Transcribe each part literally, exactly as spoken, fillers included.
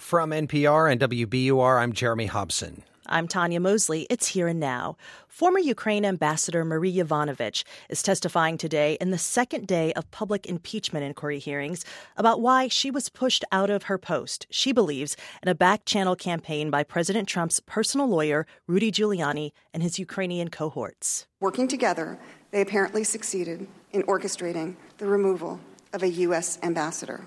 From N P R and W B U R, I'm Jeremy Hobson. I'm Tanya Mosley. It's Here and Now. Former Ukraine Ambassador Marie Yovanovitch is testifying today in the second day of public impeachment inquiry hearings about why she was pushed out of her post, she believes, in a back-channel campaign by President Trump's personal lawyer, Rudy Giuliani, and his Ukrainian cohorts. Working together, they apparently succeeded in orchestrating the removal of a U S ambassador.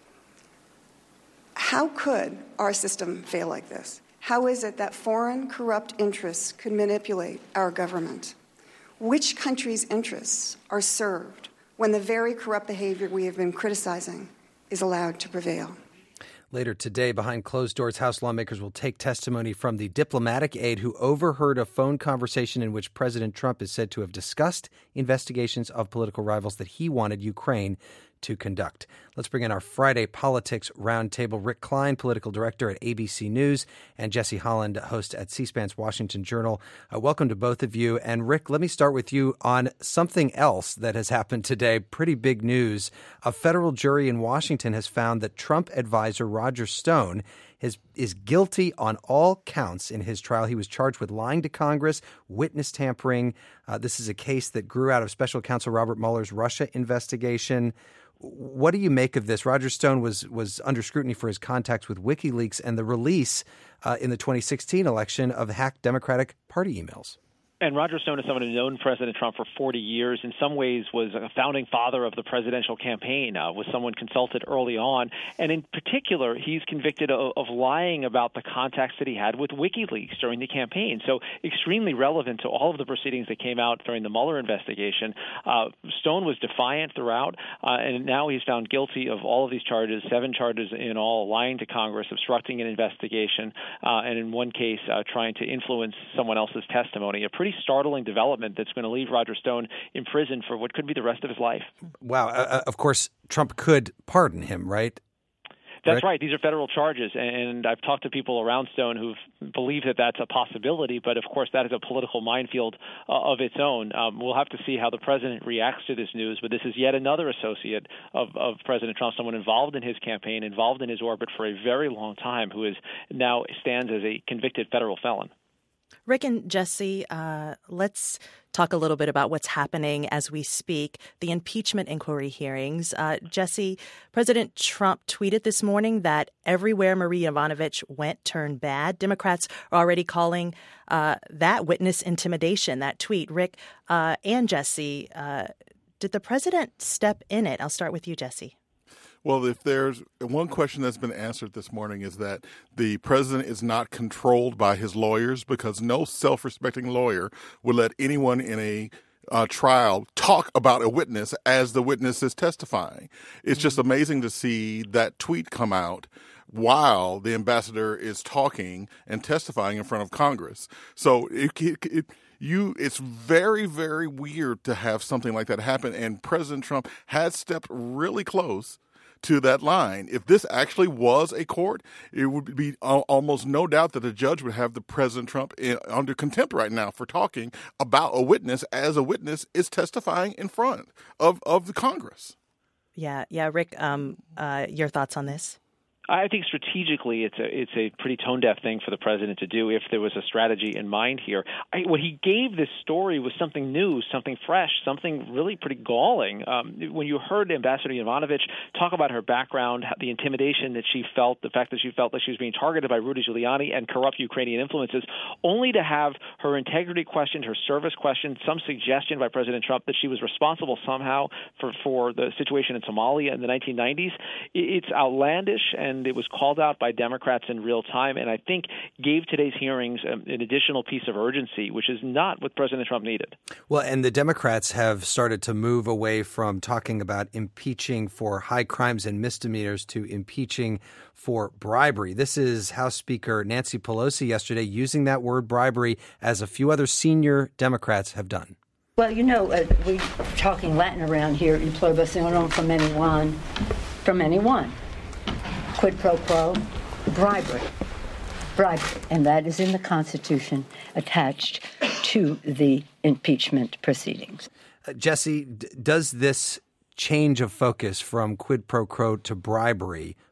How could our system fail like this? How is it that foreign corrupt interests could manipulate our government? Which country's interests are served when the very corrupt behavior we have been criticizing is allowed to prevail? Later today, behind closed doors, House lawmakers will take testimony from the diplomatic aide who overheard a phone conversation in which President Trump is said to have discussed investigations of political rivals that he wanted Ukraine to conduct. Let's bring in our Friday Politics Roundtable. Rick Klein, political director at A B C News, and Jesse Holland, host at C-SPAN's Washington Journal. Uh, welcome to both of you. And Rick, let me start with you on something else that has happened today. Pretty big news. A federal jury in Washington has found that Trump advisor Roger Stone is, is guilty on all counts in his trial. He was charged with lying to Congress, witness tampering. Uh, this is a case that grew out of Special Counsel Robert Mueller's Russia investigation. What do you make of this? Roger Stone was was under scrutiny for his contacts with WikiLeaks and the release uh, in the twenty sixteen election of hacked Democratic Party emails. And Roger Stone is someone who's known President Trump for forty years, in some ways was a founding father of the presidential campaign, uh, was someone consulted early on. And in particular, he's convicted of, of lying about the contacts that he had with WikiLeaks during the campaign. So extremely relevant to all of the proceedings that came out during the Mueller investigation. Uh, Stone was defiant throughout, uh, and now he's found guilty of all of these charges, seven charges in all, lying to Congress, obstructing an investigation, uh, and in one case, uh, trying to influence someone else's testimony. A pretty startling development that's going to leave Roger Stone in prison for what could be the rest of his life. Wow. Uh, of course, Trump could pardon him, right? That's right. These are federal charges, and I've talked to people around Stone who believe that that's a possibility, but of course that is a political minefield uh, of its own. Um, we'll have to see how the president reacts to this news, but this is yet another associate of, of President Trump, someone involved in his campaign, involved in his orbit for a very long time, who is now stands as a convicted federal felon. Rick and Jesse, uh, let's talk a little bit about what's happening as we speak, the impeachment inquiry hearings. Uh, Jesse, President Trump tweeted this morning that everywhere Marie Yovanovitch went turned bad. Democrats are already calling uh, that witness intimidation, that tweet. Rick uh, and Jesse, uh, did the president step in it? I'll start with you, Jesse. Well, if there's one question that's been answered this morning is that the president is not controlled by his lawyers, because no self-respecting lawyer would let anyone in a uh, trial talk about a witness as the witness is testifying. It's just amazing to see that tweet come out while the ambassador is talking and testifying in front of Congress. So it, it, it You, it's very, very weird to have something like that happen. And President Trump has stepped really close to that line. If this actually was a court, it would be almost no doubt that the judge would have the President Trump in, under contempt right now for talking about a witness as a witness is testifying in front of, of the Congress. Yeah, yeah. Rick, um, uh, your thoughts on this? I think strategically it's a it's a pretty tone-deaf thing for the president to do if there was a strategy in mind here. I, what he gave this story was something new, something fresh, something really pretty galling. Um, when you heard Ambassador Yovanovitch talk about her background, the intimidation that she felt, the fact that she felt that she was being targeted by Rudy Giuliani and corrupt Ukrainian influences, only to have her integrity questioned, her service questioned, some suggestion by President Trump that she was responsible somehow for, for the situation in Somalia in the nineteen nineties, it's outlandish, and And it was called out by Democrats in real time, and I think gave today's hearings an additional piece of urgency, which is not what President Trump needed. Well, and the Democrats have started to move away from talking about impeaching for high crimes and misdemeanors to impeaching for bribery. This is House Speaker Nancy Pelosi yesterday using that word bribery, as a few other senior Democrats have done. Well, you know, uh, we're talking Latin around here, in pluribus unum, from anyone, from anyone. Quid pro quo, bribery, bribery, and that is in the Constitution attached to the impeachment proceedings. Uh, Jesse, d- does this change of focus from quid pro quo to bribery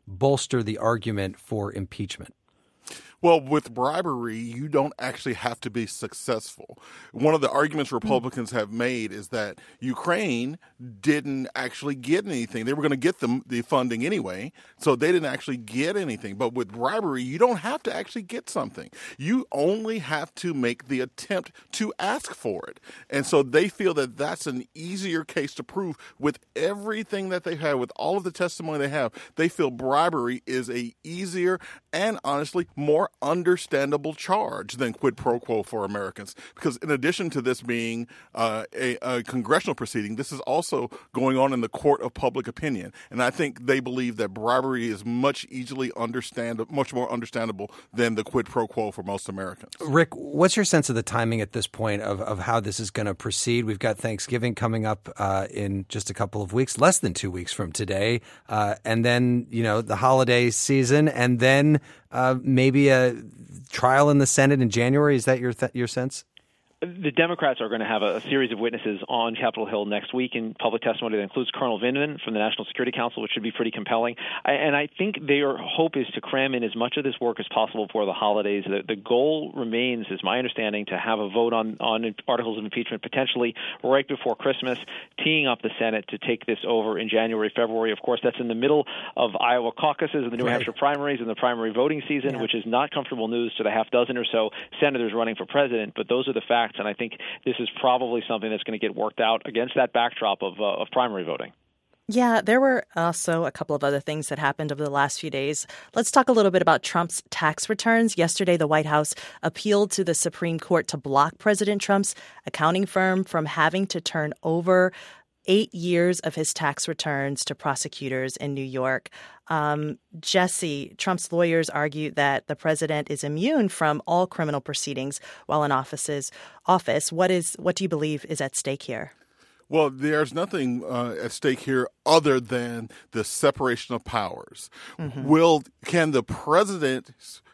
bolster the argument for impeachment? Well, with bribery, you don't actually have to be successful. One of the arguments Republicans have made is that Ukraine didn't actually get anything. They were going to get them the funding anyway, so they didn't actually get anything. But with bribery, you don't have to actually get something. You only have to make the attempt to ask for it. And so they feel that that's an easier case to prove. With everything that they have, with all of the testimony they have, they feel bribery is a easier and honestly more understandable charge than quid pro quo for Americans. Because in addition to this being uh, a, a congressional proceeding, this is also going on in the court of public opinion. And I think they believe that bribery is much easily understand, much more understandable than the quid pro quo for most Americans. Rick, what's your sense of the timing at this point of, of how this is going to proceed? We've got Thanksgiving coming up uh, in just a couple of weeks, less than two weeks from today. Uh, and then, you know, the holiday season, and then Uh, maybe a trial in the Senate in January. Is that your th- your sense? The Democrats are going to have a, a series of witnesses on Capitol Hill next week in public testimony that includes Colonel Vindman from the National Security Council, which should be pretty compelling. I, and I think their hope is to cram in as much of this work as possible before the holidays. The, the goal remains, is my understanding, to have a vote on, on articles of impeachment potentially right before Christmas, teeing up the Senate to take this over in January, February. Of course, that's in the middle of Iowa caucuses and the New right. Hampshire primaries and the primary voting season, yeah. which is not comfortable news to the half dozen or so senators running for president. But those are the facts. And I think this is probably something that's going to get worked out against that backdrop of, uh, of primary voting. Yeah, there were also a couple of other things that happened over the last few days. Let's talk a little bit about Trump's tax returns. Yesterday, the White House appealed to the Supreme Court to block President Trump's accounting firm from having to turn over eight years of his tax returns to prosecutors in New York. Um, Jesse, Trump's lawyers argue that the president is immune from all criminal proceedings while in offices, office. What is what do you believe is at stake here? Well, there's nothing uh, at stake here other than the separation of powers. Mm-hmm. Will can the president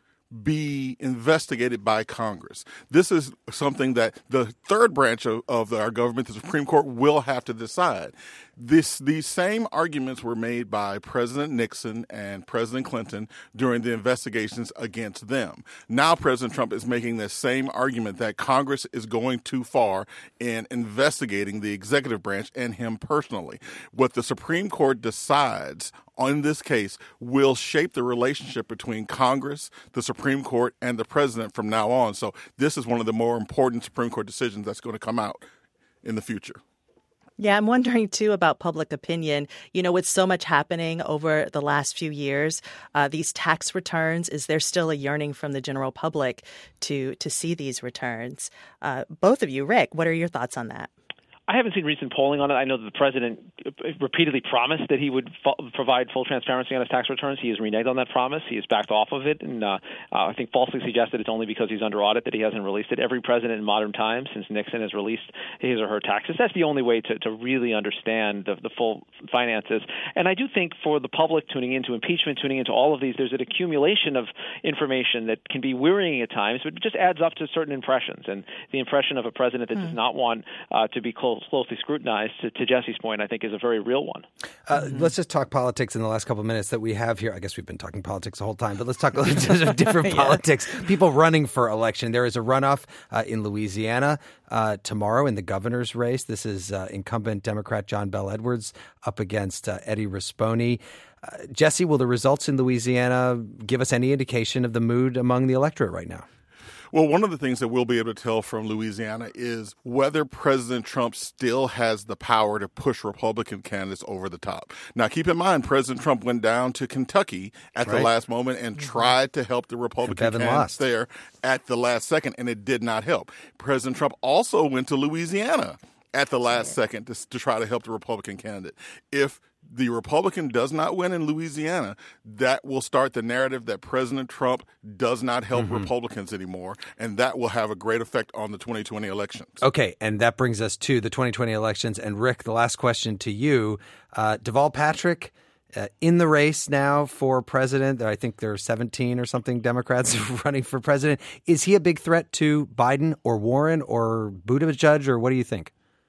be investigated by Congress? This is something that the third branch of, of our government, the Supreme Court, will have to decide. This, these same arguments were made by President Nixon and President Clinton during the investigations against them. Now President Trump is making the same argument that Congress is going too far in investigating the executive branch and him personally. What the Supreme Court decides on this case will shape the relationship between Congress, the Supreme Court, and the president from now on. So this is one of the more important Supreme Court decisions that's going to come out in the future. Yeah, I'm wondering, too, about public opinion. You know, with so much happening over the last few years, uh, these tax returns, is there still a yearning from the general public to to see these returns? Uh, both of you, Rick, what are your thoughts on that? I haven't seen recent polling on it. I know that the president repeatedly promised that he would fo- provide full transparency on his tax returns. He has reneged on that promise. He has backed off of it, and uh, uh, I think falsely suggested it's only because he's under audit that he hasn't released it. Every president in modern times since Nixon has released his or her taxes. That's the only way to, to really understand the, the full finances. And I do think for the public tuning into impeachment, tuning into all of these, there's an accumulation of information that can be wearying at times, but it just adds up to certain impressions. And the impression of a president that mm. does not want uh, to be close closely scrutinized, to, to Jesse's point, I think is a very real one. Uh, mm-hmm. Let's just talk politics in the last couple of minutes that we have here. I guess we've been talking politics the whole time, but let's talk a little bit of different yeah. politics. People running for election. There is a runoff uh, in Louisiana uh, tomorrow in the governor's race. This is uh, incumbent Democrat John Bel Edwards up against uh, Eddie Rispone. Uh, Jesse, will the results in Louisiana give us any indication of the mood among the electorate right now? Well, one of the things that we'll be able to tell from Louisiana is whether President Trump still has the power to push Republican candidates over the top. Now, keep in mind, President Trump went down to Kentucky at right. the last moment and mm-hmm. tried to help the Republican candidates lost. there at the last second, and it did not help. President Trump also went to Louisiana at the last second to, to try to help the Republican candidate. If the Republican does not win in Louisiana, that will start the narrative that President Trump does not help mm-hmm. Republicans anymore, and that will have a great effect on the twenty twenty elections. Okay, and that brings us to the twenty twenty elections. And Rick, the last question to you. Uh, Deval Patrick uh, in the race now for president. I think there are seventeen or something Democrats running for president. Is he a big threat to Biden or Warren or Buttigieg, or what do you think?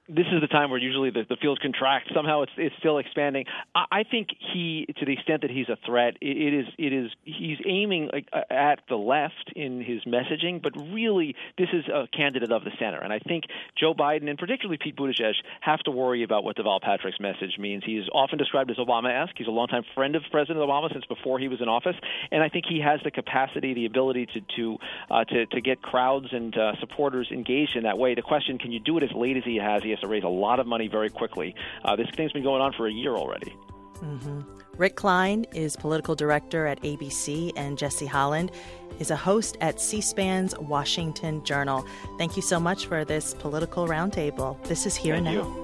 this is the time where usually the, the field contracts. Somehow it's it's still expanding. I, I think he, to the extent that he's a threat, it, it is it is he's aiming like, at the left in his messaging, but really this is a candidate of the center. And I think Joe Biden and particularly Pete Buttigieg have to worry about what Deval Patrick's message means. He is often described as Obama-esque. He's a longtime friend of President Obama since before he was in office, and I think he has the capacity, the ability to to uh, to, to get crowds and uh, supporters engaged in that way. The question, can you do it as late as he has? He has to raise a lot of money very quickly. Uh, this thing's been going on for a year already. Mm-hmm. Rick Klein is political director at A B C, and Jesse Holland is a host at C-SPAN's Washington Journal. Thank you so much for this political roundtable. This is Here and Now. You.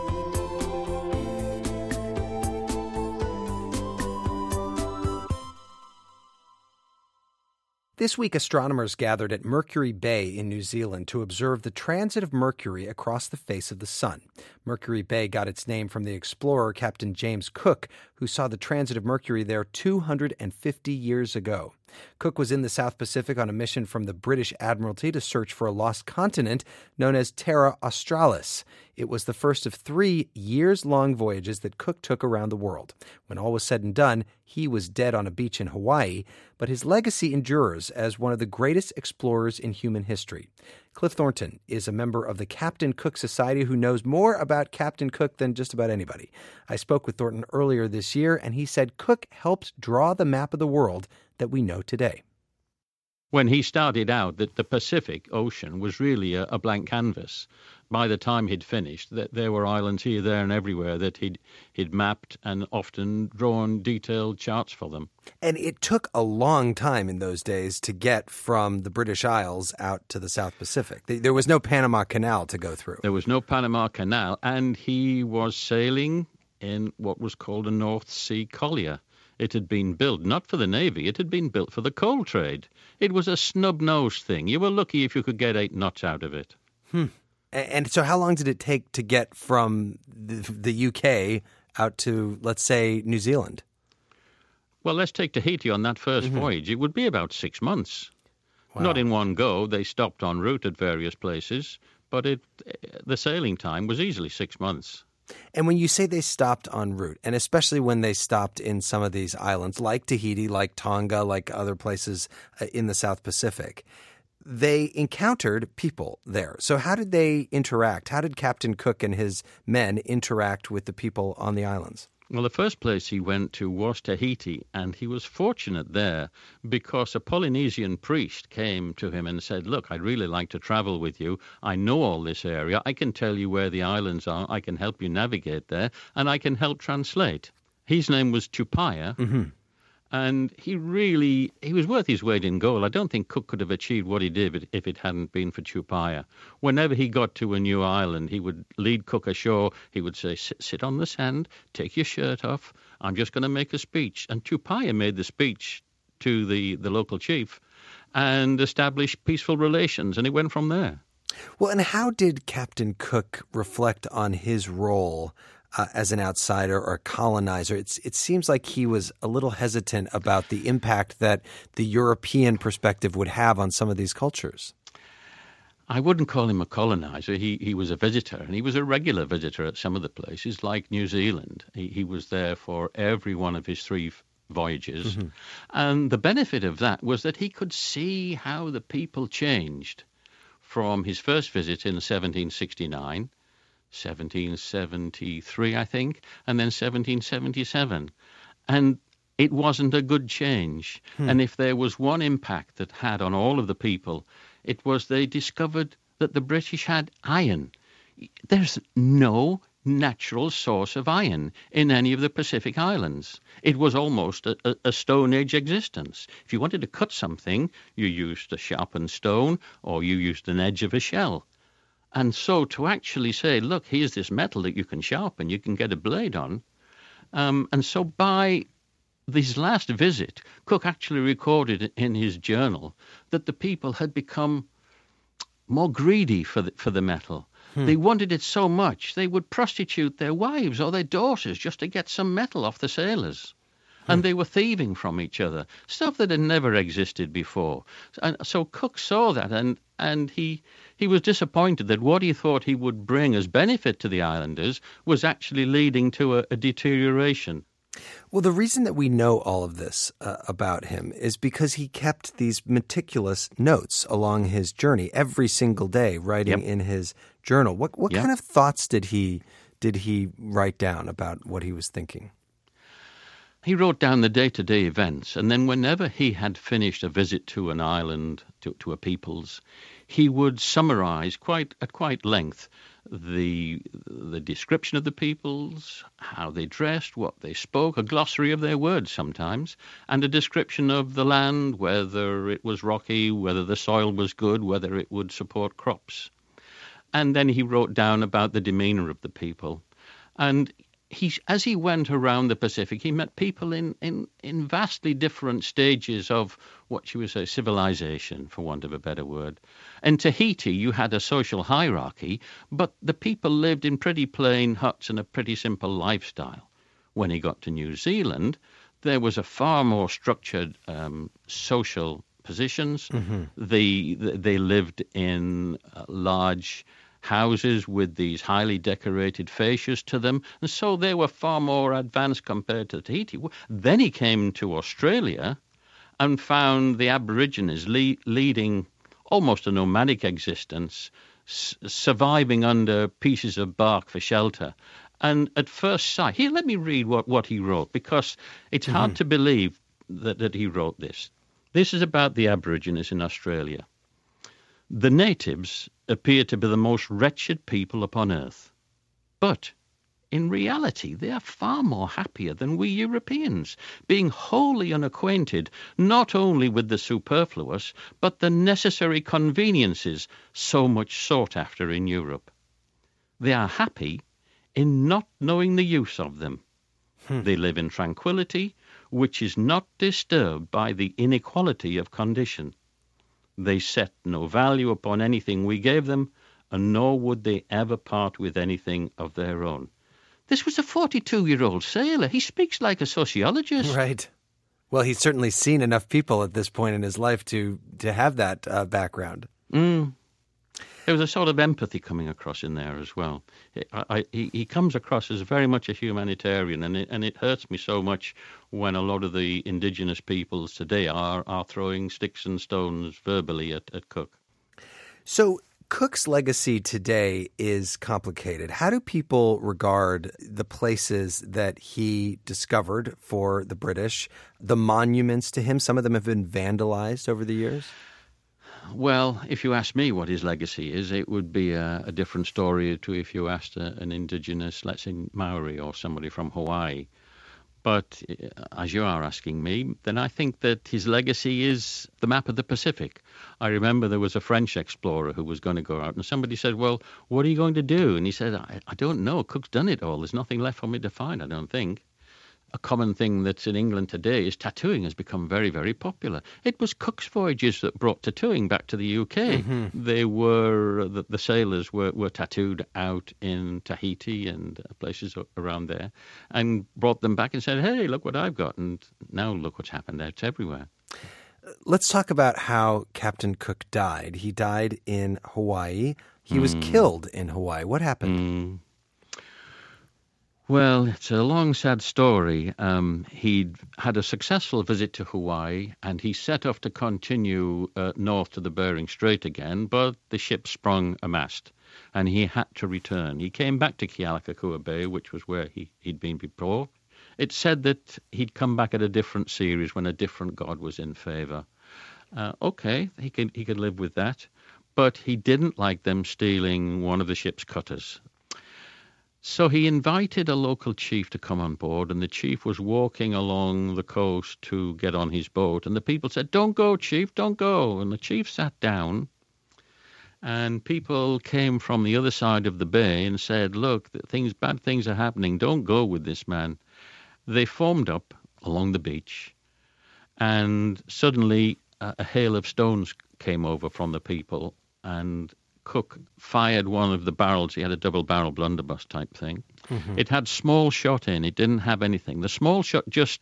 This week, astronomers gathered at Mercury Bay in New Zealand to observe the transit of Mercury across the face of the sun. Mercury Bay got its name from the explorer Captain James Cook, who saw the transit of Mercury there two hundred fifty years ago. Cook was in the South Pacific on a mission from the British Admiralty to search for a lost continent known as Terra Australis. It was the first of three years-long voyages that Cook took around the world. When all was said and done, he was dead on a beach in Hawaii, but his legacy endures as one of the greatest explorers in human history. Cliff Thornton is a member of the Captain Cook Society who knows more about Captain Cook than just about anybody. I spoke with Thornton earlier this year, and he said Cook helped draw the map of the world that we know today. When he started out, that the Pacific Ocean was really a, a blank canvas. By the time he'd finished, that there were islands here, there, and everywhere that he'd he'd mapped and often drawn detailed charts for them. And it took a long time in those days to get from the British Isles out to the South Pacific. There was no Panama Canal to go through. There was no Panama Canal, and he was sailing in what was called a North Sea collier. It had been built not for the Navy, it had been built for the coal trade. It was a snub-nosed thing. You were lucky if you could get eight knots out of it. Hmm. And so how long did it take to get from the, the U K out to, let's say, New Zealand? Well, let's take Tahiti on that first mm-hmm. voyage. It would be about six months. Wow. Not in one go. They stopped en route at various places, but it the sailing time was easily six months. And when you say they stopped en route, and especially when they stopped in some of these islands, like Tahiti, like Tonga, like other places in the South Pacific, they encountered people there. So how did they interact? How did Captain Cook and his men interact with the people on the islands? Well, the first place he went to was Tahiti, and he was fortunate there because a Polynesian priest came to him and said, look, I'd really like to travel with you. I know all this area. I can tell you where the islands are. I can help you navigate there, and I can help translate. His name was Tupaia, mm-hmm. and he really, he was worth his weight in gold. I don't think Cook could have achieved what he did if it hadn't been for Tupaia. Whenever he got to a new island, he would lead Cook ashore. He would say, sit, sit on the sand, take your shirt off. I'm just going to make a speech. And Tupaia made the speech to the, the local chief and established peaceful relations, and it went from there. Well, and how did Captain Cook reflect on his role Uh, as an outsider or a colonizer? It's, it seems like he was a little hesitant about the impact that the European perspective would have on some of these cultures. I wouldn't call him a colonizer. He he was a visitor, and he was a regular visitor at some of the places, like New Zealand. He, he was there for every one of his three voyages. Mm-hmm. And the benefit of that was that he could see how the people changed from his first visit in seventeen sixty-nine, seventeen seventy-three, I think, and then seventeen seventy-seven. And it wasn't a good change. Hmm. And if there was one impact that had on all of the people, it was they discovered that the British had iron. There's no natural source of iron in any of the Pacific Islands. It was almost a, a, a Stone Age existence. If you wanted to cut something, you used a sharpened stone or you used an edge of a shell. And so to actually say, look, here's this metal that you can sharpen, you can get a blade on. Um, and so by this last visit, Cook actually recorded in his journal that the people had become more greedy for the, for the metal. Hmm. They wanted it so much, they would prostitute their wives or their daughters just to get some metal off the sailors. and they were thieving from each other, stuff that had never existed before. And so Cook saw that, and and he he was disappointed that what he thought he would bring as benefit to the islanders was actually leading to a, a deterioration. Well, the reason that we know all of this uh, about him is because he kept these meticulous notes along his journey every single day, writing Yep. in his journal. What what Yep. kind of thoughts did he did he write down about what he was thinking? He wrote down the day-to-day events, and then whenever he had finished a visit to an island, to, to a people's, he would summarize quite at quite length the the description of the peoples, how they dressed, what they spoke, a glossary of their words sometimes, and a description of the land, whether it was rocky, whether the soil was good, whether it would support crops. And then he wrote down about the demeanor of the people. And he, as he went around the Pacific, he met people in, in, in vastly different stages of what you would say civilization, for want of a better word. In Tahiti, you had a social hierarchy, but the people lived in pretty plain huts and a pretty simple lifestyle. When he got to New Zealand, there was a far more structured um, social positions. Mm-hmm. They, they lived in uh, large houses with these highly decorated fascias to them, and so they were far more advanced compared to Tahiti. Then he came to Australia and found the Aborigines le- leading almost a nomadic existence, s- surviving under pieces of bark for shelter. And at first sight, here, let me read what, what he wrote, because it's mm-hmm. hard to believe that, that he wrote this. This is about the Aborigines in Australia. The natives appear to be the most wretched people upon earth. But in reality, they are far more happier than we Europeans, being wholly unacquainted not only with the superfluous, but the necessary conveniences so much sought after in Europe. They are happy in not knowing the use of them. Hmm. They live in tranquility, which is not disturbed by the inequality of condition. They set no value upon anything we gave them, and nor would they ever part with anything of their own. This was a forty-two-year-old sailor. He speaks like a sociologist. Right. Well, he's certainly seen enough people at this point in his life to, to have that uh, background. Mm. There was a sort of empathy coming across in there as well. I, I, he, he comes across as very much a humanitarian, and it, and it hurts me so much when a lot of the indigenous peoples today are, are throwing sticks and stones verbally at, at Cook. So Cook's legacy today is complicated. How do people regard the places that he discovered for the British, the monuments to him? Some of them have been vandalized over the years. Well, if you ask me what his legacy is, it would be a, a different story to if you asked a, an indigenous, let's say, Maori or somebody from Hawaii. But as you are asking me, then I think that his legacy is the map of the Pacific. I remember there was a French explorer who was going to go out, and somebody said, well, what are you going to do? And he said, I, I don't know. Cook's done it all. There's nothing left for me to find, I don't think. A common thing that's in England today is tattooing has become very, very popular. It was Cook's voyages that brought tattooing back to the U K. Mm-hmm. They were, the, the sailors were, were tattooed out in Tahiti and places around there and brought them back and said, hey, look what I've got. And now look what's happened. It's everywhere. Let's talk about how Captain Cook died. He died in Hawaii. He mm. was killed in Hawaii. What happened? Mm. Well, it's a long, sad story. Um, he'd had a successful visit to Hawaii, and he set off to continue uh, north to the Bering Strait again, but the ship sprung a mast, and he had to return. He came back to Kealakekua Bay, which was where he, he'd been before. It said that he'd come back at a different series when a different god was in favor. Uh, okay, he could, he could live with that, but he didn't like them stealing one of the ship's cutters. So he invited a local chief to come on board, and the chief was walking along the coast to get on his boat. And the people said, don't go, chief, don't go. And the chief sat down, and people came from the other side of the bay and said, look, things, bad things are happening. Don't go with this man. They formed up along the beach, and suddenly a, a hail of stones came over from the people, and Cook fired one of the barrels. He had a double-barrel blunderbuss type thing. Mm-hmm. It had small shot in. It didn't have anything. The small shot just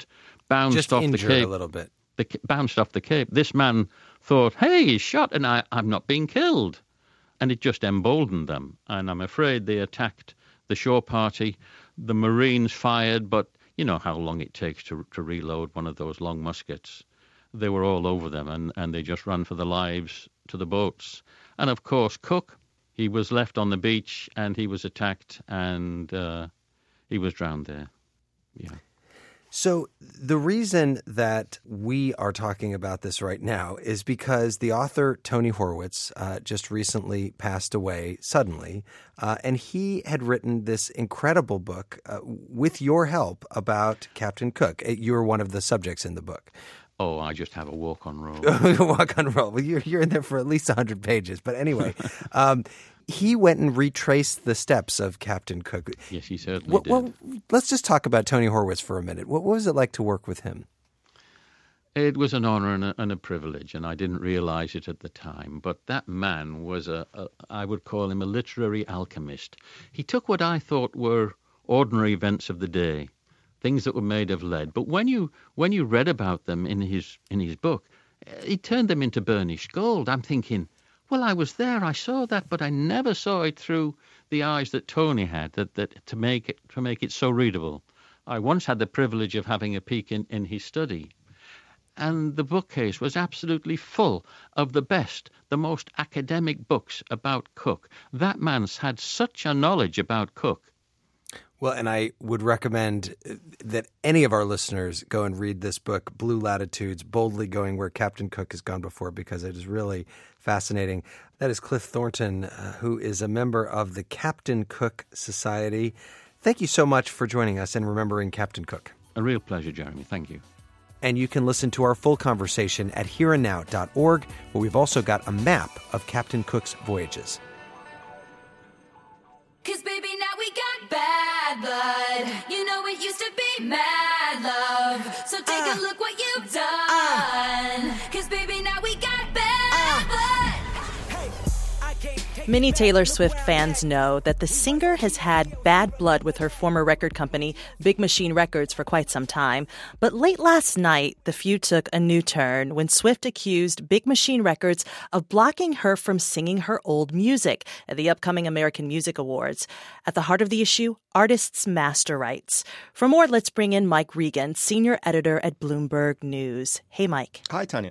bounced Just off the injured cape. a little bit. The, bounced off the cape. This man thought, hey, he's shot and I, I'm not being killed. And it just emboldened them. And I'm afraid they attacked the shore party. The Marines fired, but you know how long it takes to, to reload one of those long muskets. They were all over them, and, and they just ran for their lives to the boats. And, of course, Cook, he was left on the beach, and he was attacked, and uh, he was drowned there. Yeah. So the reason that we are talking about this right now is because the author Tony Horwitz uh, just recently passed away suddenly, uh, and he had written this incredible book uh, with your help about Captain Cook. You were one of the subjects in the book. Oh, I just have a walk-on roll. walk on roll. Well, you're, you're in there for at least one hundred pages. But anyway, um, he went and retraced the steps of Captain Cook. Yes, he certainly well, did. Well, let's just talk about Tony Horwitz for a minute. What, what was it like to work with him? It was an honor and a, and a privilege, and I didn't realize it at the time. But that man was a, a, I would call him a literary alchemist. He took what I thought were ordinary events of the day, things that were made of lead. But when you when you read about them in his in his book, he turned them into burnished gold. I'm thinking, well, I was there, I saw that, but I never saw it through the eyes that Tony had, that, that to make it to make it so readable. I once had the privilege of having a peek in, in his study, and the bookcase was absolutely full of the best, the most academic books about Cook. That man's had such a knowledge about Cook. Well, and I would recommend that any of our listeners go and read this book, Blue Latitudes, Boldly Going Where Captain Cook Has Gone Before, because it is really fascinating. That is Cliff Thornton, uh, who is a member of the Captain Cook Society. Thank you so much for joining us and remembering Captain Cook. A real pleasure, Jeremy. Thank you. And you can listen to our full conversation at here and now dot org, where we've also got a map of Captain Cook's voyages. 'Cause baby, now we got bad blood. You know it used to be mad love. So take uh, a look what you've done. Uh, 'Cause baby, now we got bad uh, blood. Many Taylor Swift fans know that the singer has had bad blood with her former record company, Big Machine Records, for quite some time. But late last night, the feud took a new turn when Swift accused Big Machine Records of blocking her from singing her old music at the upcoming American Music Awards. At the heart of the issue, artists' master rights. For more, let's bring in Mike Regan, senior editor at Bloomberg News. Hey, Mike. Hi, Tanya.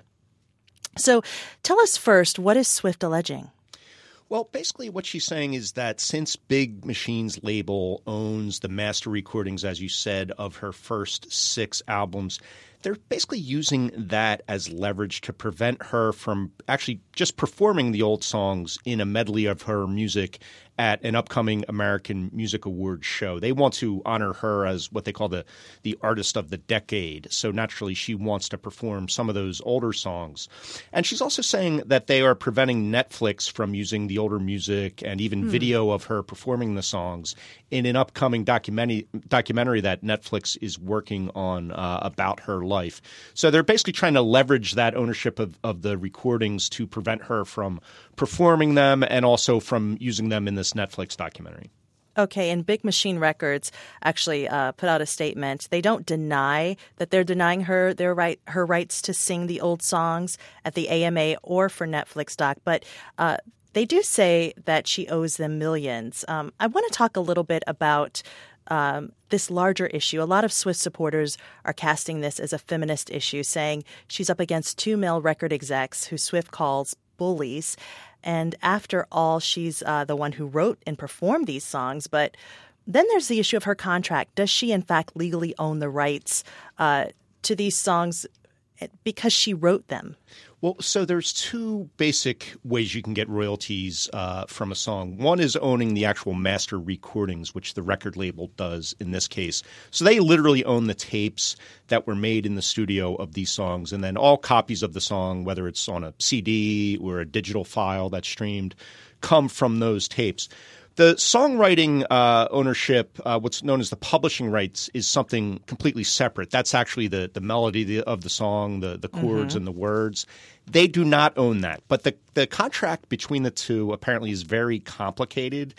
So tell us first, what is Swift alleging? Well, basically what she's saying is that since Big Machine's label owns the master recordings, as you said, of her first six albums, they're basically using that as leverage to prevent her from actually just performing the old songs in a medley of her music at an upcoming American Music Awards show. They want to honor her as what they call the, the artist of the decade. So naturally, she wants to perform some of those older songs. And she's also saying that they are preventing Netflix from using the older music and even hmm. video of her performing the songs in an upcoming documentary documentary that Netflix is working on uh, about her life. So they're basically trying to leverage that ownership of, of the recordings to prevent her from performing them and also from using them in this Netflix documentary. Okay, and Big Machine Records actually uh, put out a statement. They don't deny that they're denying her their right her rights to sing the old songs at the A M A or for Netflix doc, but uh, they do say that she owes them millions. Um, I want to talk a little bit about um, this larger issue. A lot of Swift supporters are casting this as a feminist issue, saying she's up against two male record execs who Swift calls bullies. And after all, she's uh, the one who wrote and performed these songs. But then there's the issue of her contract. Does she, in fact, legally own the rights uh, to these songs because she wrote them? Well, so there's two basic ways you can get royalties uh, from a song. One is owning the actual master recordings, which the record label does in this case. So they literally own the tapes that were made in the studio of these songs, and then all copies of the song, whether it's on a C D or a digital file that's streamed, come from those tapes. The songwriting uh, ownership, uh, what's known as the publishing rights, is something completely separate. That's actually the, the melody of the song, the, the chords mm-hmm. and the words. They do not own that. But the, the contract between the two apparently is very complicated.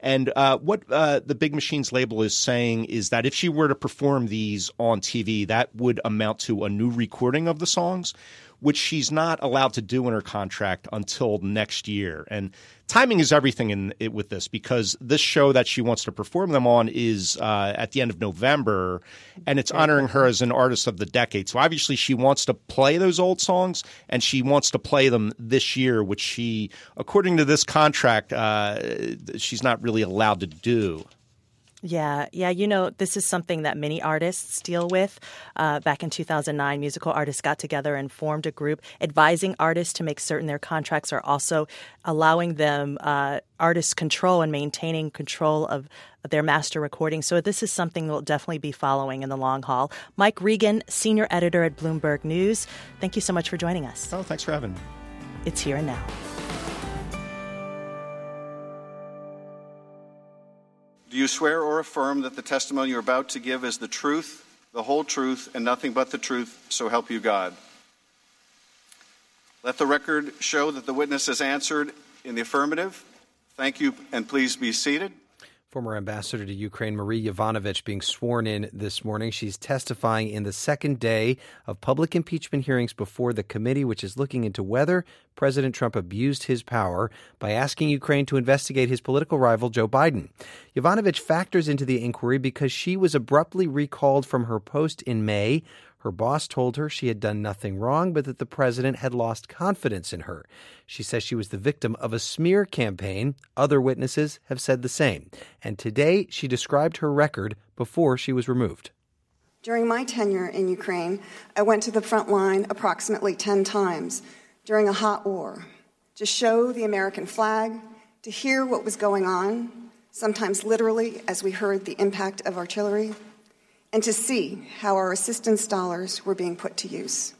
And uh, what uh, the Big Machines label is saying is that if she were to perform these on T V, that would amount to a new recording of the songs, which she's not allowed to do in her contract until next year. And timing is everything in it with this, because this show that she wants to perform them on is uh, at the end of November, and it's honoring her as an artist of the decade. So obviously she wants to play those old songs, and she wants to play them this year, which she, according to this contract, uh, she's not really allowed to do. Yeah, yeah. You know, this is something that many artists deal with. Uh, back in two thousand nine, musical artists got together and formed a group advising artists to make certain their contracts are also allowing them uh, artists control and maintaining control of their master recording. So this is something we'll definitely be following in the long haul. Mike Regan, senior editor at Bloomberg News, thank you so much for joining us. Oh, thanks for having me. It's Here and Now. Do you swear or affirm that the testimony you're about to give is the truth, the whole truth, and nothing but the truth, so help you God? Let the record show that the witness has answered in the affirmative. Thank you, and please be seated. Former ambassador to Ukraine, Marie Yovanovitch, being sworn in this morning. She's testifying in the second day of public impeachment hearings before the committee, which is looking into whether President Trump abused his power by asking Ukraine to investigate his political rival, Joe Biden. Yovanovitch factors into the inquiry because she was abruptly recalled from her post in May. Her boss told her she had done nothing wrong, but that the president had lost confidence in her. She says she was the victim of a smear campaign. Other witnesses have said the same. And today, she described her record before she was removed. During my tenure in Ukraine, I went to the front line approximately ten times during a hot war to show the American flag, to hear what was going on, sometimes literally as we heard the impact of artillery, and to see how our assistance dollars were being put to use.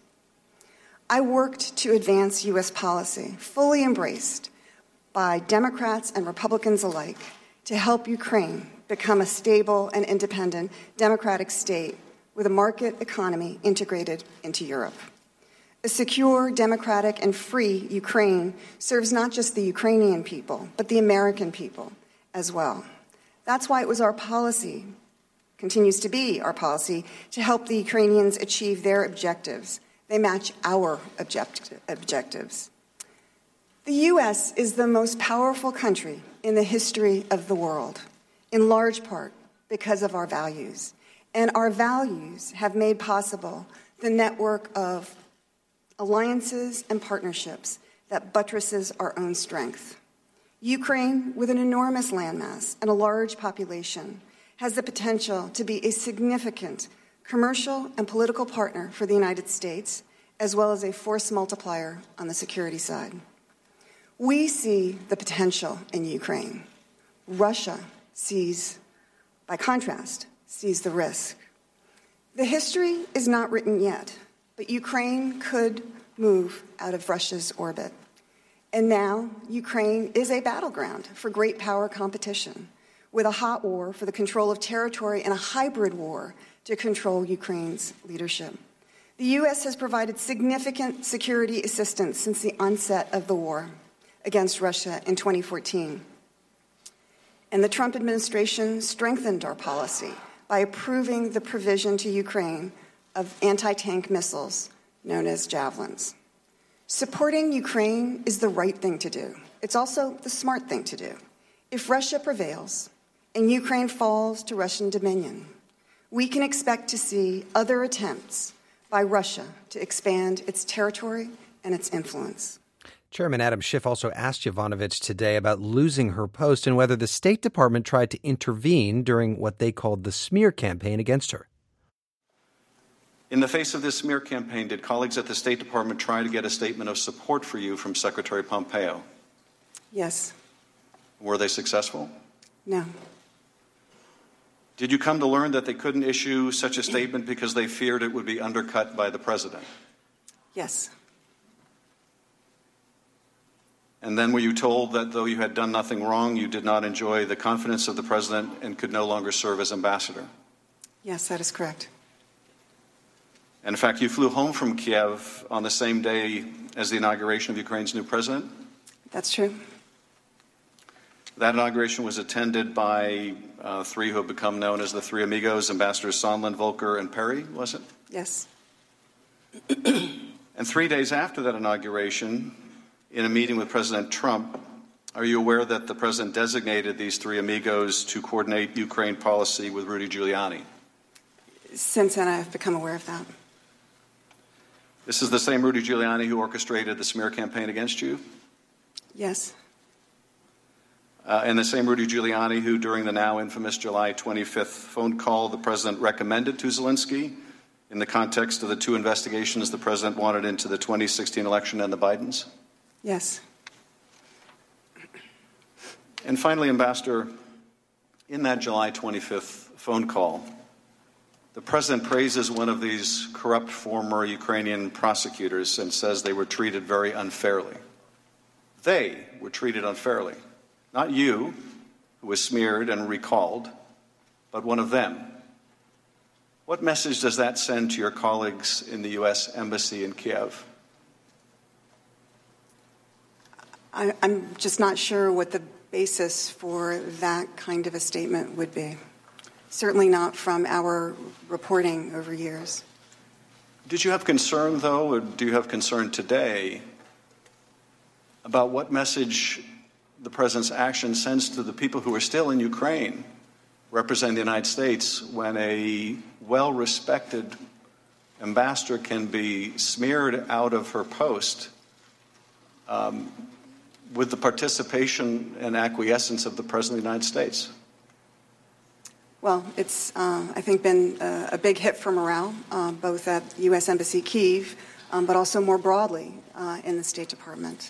I worked to advance U S policy, fully embraced by Democrats and Republicans alike, to help Ukraine become a stable and independent democratic state with a market economy integrated into Europe. A secure, democratic, and free Ukraine serves not just the Ukrainian people, but the American people as well. That's why it was our policy, continues to be our policy, to help the Ukrainians achieve their objectives. They match our object- objectives. The U S is the most powerful country in the history of the world, in large part because of our values. And our values have made possible the network of alliances and partnerships that buttresses our own strength. Ukraine, with an enormous landmass and a large population, has the potential to be a significant commercial and political partner for the United States, as well as a force multiplier on the security side. We see the potential in Ukraine. Russia sees, by contrast, sees the risk. The history is not written yet, but Ukraine could move out of Russia's orbit. And now Ukraine is a battleground for great power competition, with a hot war for the control of territory and a hybrid war to control Ukraine's leadership. The U S has provided significant security assistance since the onset of the war against Russia in twenty fourteen. And the Trump administration strengthened our policy by approving the provision to Ukraine of anti-tank missiles known as Javelins. Supporting Ukraine is the right thing to do. It's also the smart thing to do. If Russia prevails and Ukraine falls to Russian dominion, we can expect to see other attempts by Russia to expand its territory and its influence. Chairman Adam Schiff also asked Yovanovitch today about losing her post and whether the State Department tried to intervene during what they called the smear campaign against her. In the face of this smear campaign, did colleagues at the State Department try to get a statement of support for you from Secretary Pompeo? Yes. Were they successful? No. Did you come to learn that they couldn't issue such a statement because they feared it would be undercut by the president? Yes. And then were you told that though you had done nothing wrong, you did not enjoy the confidence of the president and could no longer serve as ambassador? Yes, that is correct. And in fact, you flew home from Kiev on the same day as the inauguration of Ukraine's new president? That's true. That inauguration was attended by uh, three who have become known as the Three Amigos, Ambassadors Sondland, Volker, and Perry, was it? Yes. And three days after that inauguration, in a meeting with President Trump, are you aware that the President designated these Three Amigos to coordinate Ukraine policy with Rudy Giuliani? Since then, I've become aware of that. This is the same Rudy Giuliani who orchestrated the smear campaign against you? Yes. Uh, and the same Rudy Giuliani who, during the now infamous July twenty-fifth phone call, the President recommended to Zelensky in the context of the two investigations the President wanted into the twenty sixteen election and the Bidens? Yes. And finally, Ambassador, in that July twenty-fifth phone call, the President praises one of these corrupt former Ukrainian prosecutors and says they were treated very unfairly. They were treated unfairly. Not you, who was smeared and recalled, but one of them. What message does that send to your colleagues in the U S Embassy in Kiev? I, I'm just not sure what the basis for that kind of a statement would be. Certainly not from our reporting over years. Did you have concern, though, or do you have concern today about what message the President's action sends to the people who are still in Ukraine representing the United States when a well-respected ambassador can be smeared out of her post um, with the participation and acquiescence of the President of the United States? Well, it's, uh, I think, been a, a big hit for morale, uh, both at U S Embassy Kyiv, um, but also more broadly uh, in the State Department.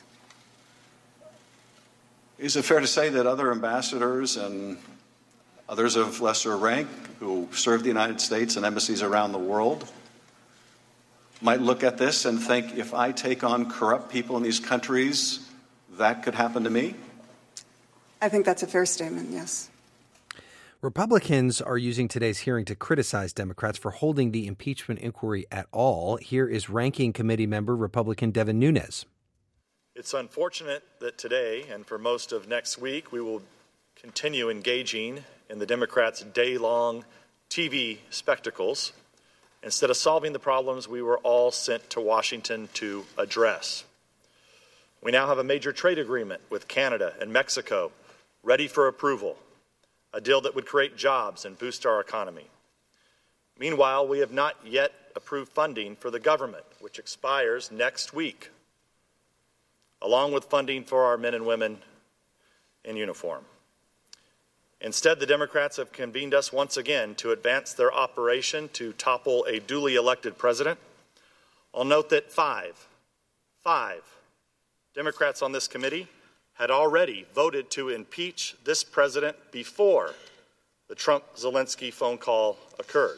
Is it fair to say that other ambassadors and others of lesser rank who serve the United States and embassies around the world might look at this and think, if I take on corrupt people in these countries, that could happen to me? I think that's a fair statement, yes. Republicans are using today's hearing to criticize Democrats for holding the impeachment inquiry at all. Here is Ranking Committee member Republican Devin Nunes. It's unfortunate that today and for most of next week we will continue engaging in the Democrats' day-long T V spectacles instead of solving the problems we were all sent to Washington to address. We now have a major trade agreement with Canada and Mexico ready for approval, a deal that would create jobs and boost our economy. Meanwhile, we have not yet approved funding for the government, which expires next week, along with funding for our men and women in uniform. Instead, the Democrats have convened us once again to advance their operation to topple a duly elected president. I'll note that five, five Democrats on this committee had already voted to impeach this president before the Trump-Zelensky phone call occurred.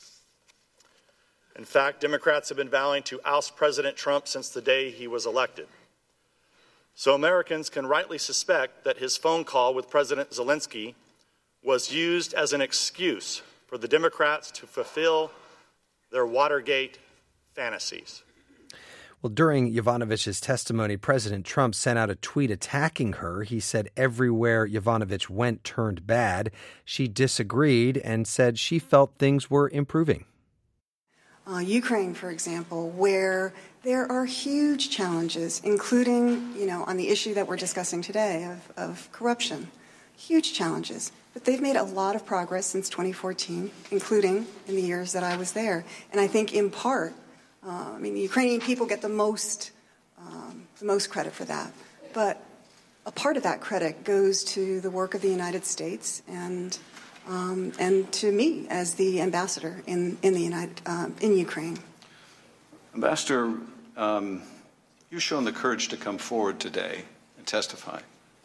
In fact, Democrats have been vowing to oust President Trump since the day he was elected. So Americans can rightly suspect that his phone call with President Zelensky was used as an excuse for the Democrats to fulfill their Watergate fantasies. Well, during Yovanovitch's testimony, President Trump sent out a tweet attacking her. He said everywhere Yovanovitch went turned bad. She disagreed and said she felt things were improving. Uh, Ukraine, for example, where there are huge challenges, including, you know, on the issue that we're discussing today of, of corruption, huge challenges. But they've made a lot of progress since twenty fourteen, including in the years that I was there. And I think in part, uh, I mean, the Ukrainian people get the most, um, the most credit for that. But a part of that credit goes to the work of the United States and um, and to me as the ambassador in in the United um, in Ukraine. Ambassador, um, you've shown the courage to come forward today and testify.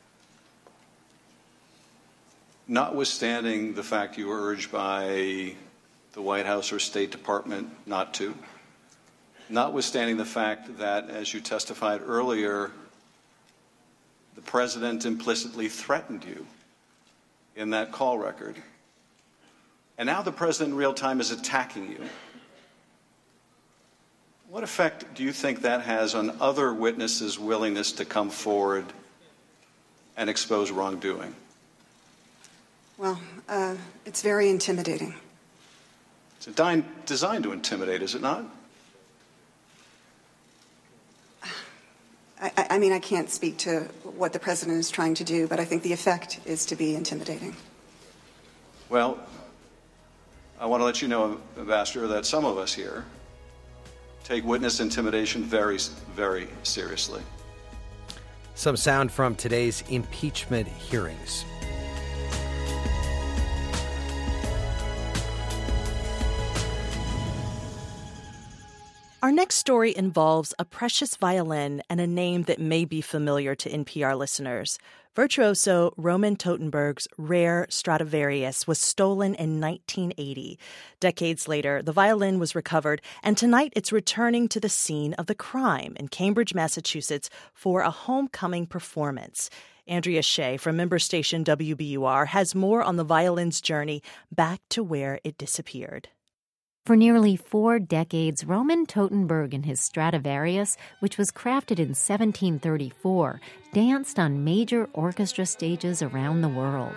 Notwithstanding the fact you were urged by the White House or State Department not to, notwithstanding the fact that, as you testified earlier, the President implicitly threatened you in that call record, and now the President in real time is attacking you. What effect do you think that has on other witnesses' willingness to come forward and expose wrongdoing? Well, uh, it's very intimidating. It's di- designed to intimidate, is it not? I, I mean, I can't speak to what the president is trying to do, but I think the effect is to be intimidating. Well, I want to let you know, Ambassador, that some of us here take witness intimidation very, very seriously. Some sound from today's impeachment hearings. Our next story involves a precious violin and a name that may be familiar to N P R listeners. Virtuoso Roman Totenberg's rare Stradivarius was stolen in nineteen eighty. Decades later, the violin was recovered, and tonight it's returning to the scene of the crime in Cambridge, Massachusetts, for a homecoming performance. Andrea Shea from member station W B U R has more on the violin's journey back to where it disappeared. For nearly four decades, Roman Totenberg and his Stradivarius, which was crafted in seventeen thirty-four, danced on major orchestra stages around the world.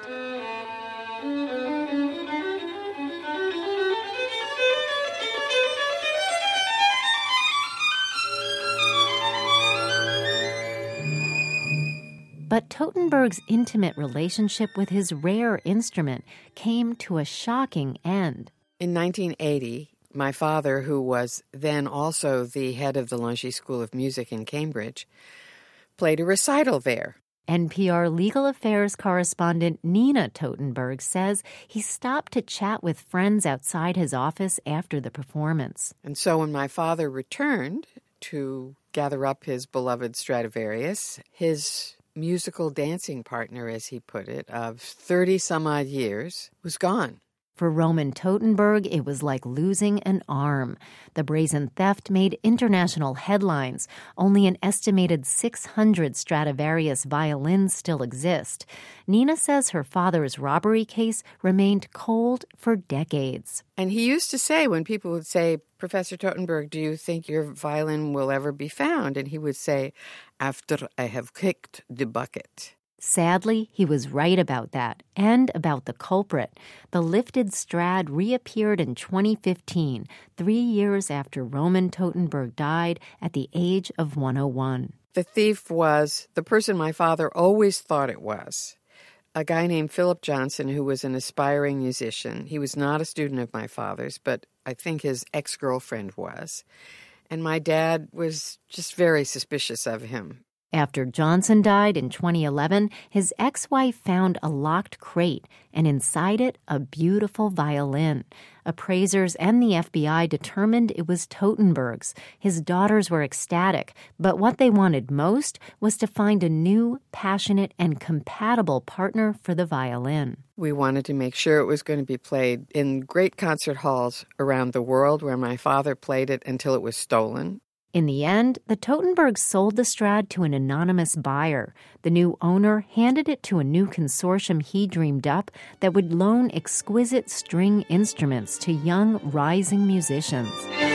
But Totenberg's intimate relationship with his rare instrument came to a shocking end. In nineteen eighty, my father, who was then also the head of the Lange School of Music in Cambridge, played a recital there. N P R legal affairs correspondent Nina Totenberg says he stopped to chat with friends outside his office after the performance. And so when my father returned to gather up his beloved Stradivarius, his musical dancing partner, as he put it, of thirty-some-odd years, was gone. For Roman Totenberg, it was like losing an arm. The brazen theft made international headlines. Only an estimated six hundred Stradivarius violins still exist. Nina says her father's robbery case remained cold for decades. And he used to say, when people would say, Professor Totenberg, do you think your violin will ever be found? And he would say, after I have kicked the bucket. Sadly, he was right about that, and about the culprit. The lifted Strad reappeared in twenty fifteen, three years after Roman Totenberg died at the age of one oh one. The thief was the person my father always thought it was, a guy named Philip Johnson, who was an aspiring musician. He was not a student of my father's, but I think his ex-girlfriend was. And my dad was just very suspicious of him. After Johnson died in twenty eleven, his ex-wife found a locked crate, and inside it, a beautiful violin. Appraisers and the F B I determined it was Totenberg's. His daughters were ecstatic, but what they wanted most was to find a new, passionate, and compatible partner for the violin. We wanted to make sure it was going to be played in great concert halls around the world where my father played it until it was stolen. In the end, the Totenbergs sold the Strad to an anonymous buyer. The new owner handed it to a new consortium he dreamed up that would loan exquisite string instruments to young, rising musicians.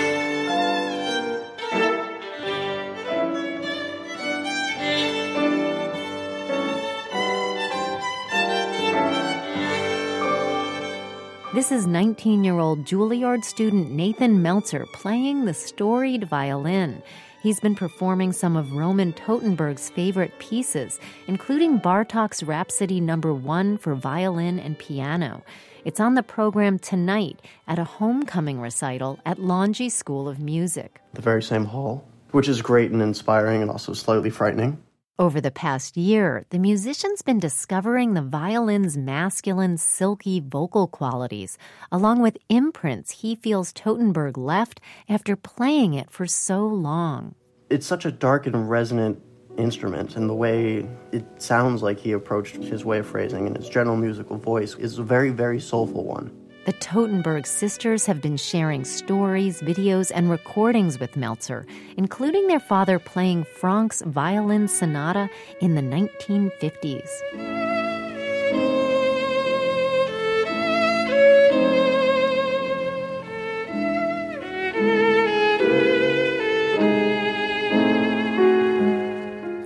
This is nineteen-year-old Juilliard student Nathan Meltzer playing the storied violin. He's been performing some of Roman Totenberg's favorite pieces, including Bartók's Rhapsody Number One for violin and piano. It's on the program tonight at a homecoming recital at Lange School of Music. The very same hall, which is great and inspiring and also slightly frightening. Over the past year, the musician's been discovering the violin's masculine, silky vocal qualities, along with imprints he feels Totenberg left after playing it for so long. It's such a dark and resonant instrument, and the way it sounds like he approached his way of phrasing and his general musical voice is a very, very soulful one. The Totenberg sisters have been sharing stories, videos, and recordings with Meltzer, including their father playing Franck's violin sonata in the nineteen fifties.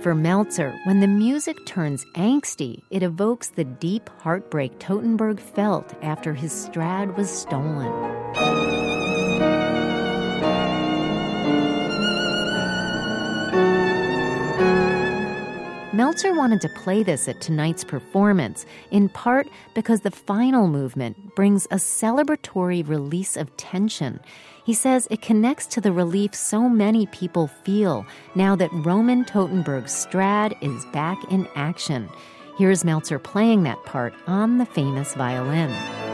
For Meltzer, when the music turns angsty, it evokes the deep heartbreak Totenberg felt after his Strad was stolen. Meltzer wanted to play this at tonight's performance, in part because the final movement brings a celebratory release of tension. He says it connects to the relief so many people feel now that Roman Totenberg's Strad is back in action. Here's Meltzer playing that part on the famous violin.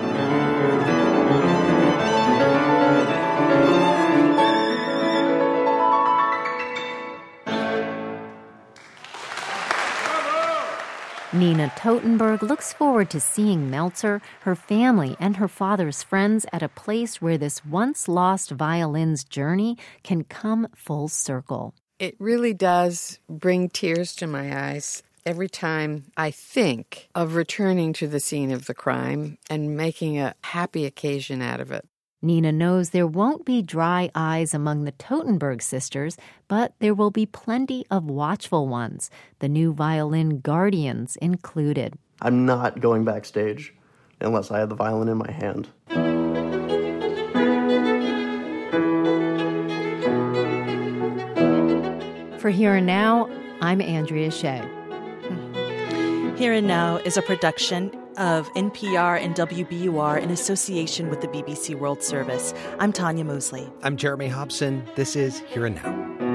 Nina Totenberg looks forward to seeing Meltzer, her family, and her father's friends at a place where this once-lost violin's journey can come full circle. It really does bring tears to my eyes every time I think of returning to the scene of the crime and making a happy occasion out of it. Nina knows there won't be dry eyes among the Totenberg sisters, but there will be plenty of watchful ones, the new violin guardians included. I'm not going backstage unless I have the violin in my hand. For Here and Now, I'm Andrea Shea. Here and Now is a production of N P R and W B U R in association with the B B C World Service. I'm Tanya Mosley. I'm Jeremy Hobson. This is Here and Now.